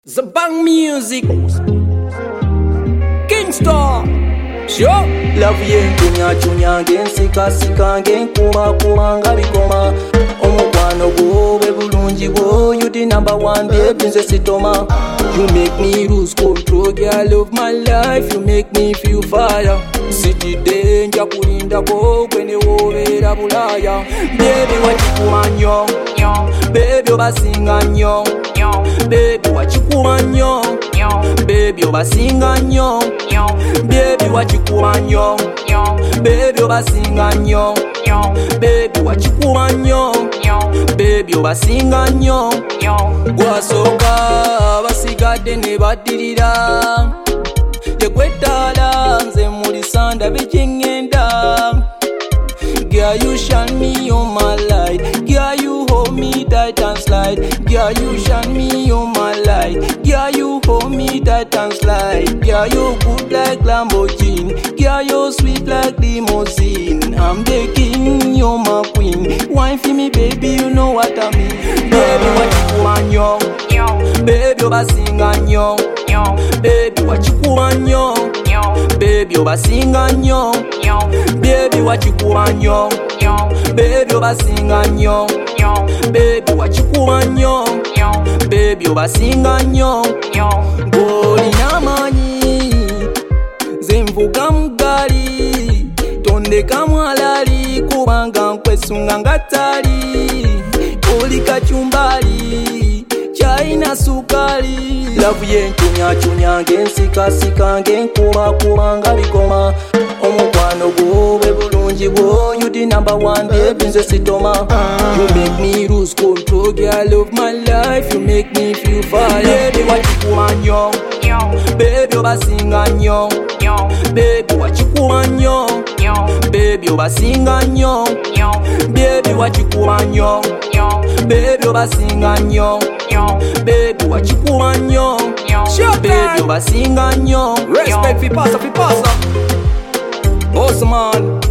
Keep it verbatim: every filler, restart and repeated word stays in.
Zabang Music Kingstar Sure Love yen tunya tunya gen sika sika gen kuma kuma nga bikoma Omukwano gwo bwe bulungi bwo you the number one baby nze sitoma. You make me lose control girl of my life. You make me feel fire. City danger kulinda ko kwene wobera bulaya. Baby wachikuma nnyo baby obasinga nnyo baby wachikuma nnyo baby obasinga nnyo baby wachikuma nnyo baby obasinga nnyo baby wachikuma nnyo baby obasinga nnyo gwasooka basigadde ne baddirira yekwetala nze muli sanda bikyengenda. Girl, you shine me on my light. Girl, you hold me tight and slide. Girl, you shine me on my light. Girl, you hold me tight and slide. Girl, you good like Lamborghini. Girl, you sweet like limousine. I'm the king, you're my queen. Wine for me, baby, you know what I mean. Baby, what you want, yo? Baby, obasinga nnyo. Baby, what you want, yo? Baby, obasinga nnyo. Baby, what you want, yo? Baby, obasinga nnyo. Baby, what you want, yo? Baby, obasinga nnyo. Ng'olina amaanyi nze nvuga mugaali tondeka mwalali kubanga nkwesunga nga ttali oli kachumbali china sukali. Love yen tunya tunya gen sika sika gen kuma kuma nga bikoma omukwano gwo bwe bulungi bwo you the number one baby nze sitoma. You make me lose control girl of my life. You make me feel fire. Baby wachikuma nnyo baby obasinga nnyo baby wachikuma nnyo baby obasinga nnyo baby wachikuma nnyo baby obasinga nnyo baby wachikuma nnyo baby obasinga nnyo. Respect fi pasa fi pasa Boss man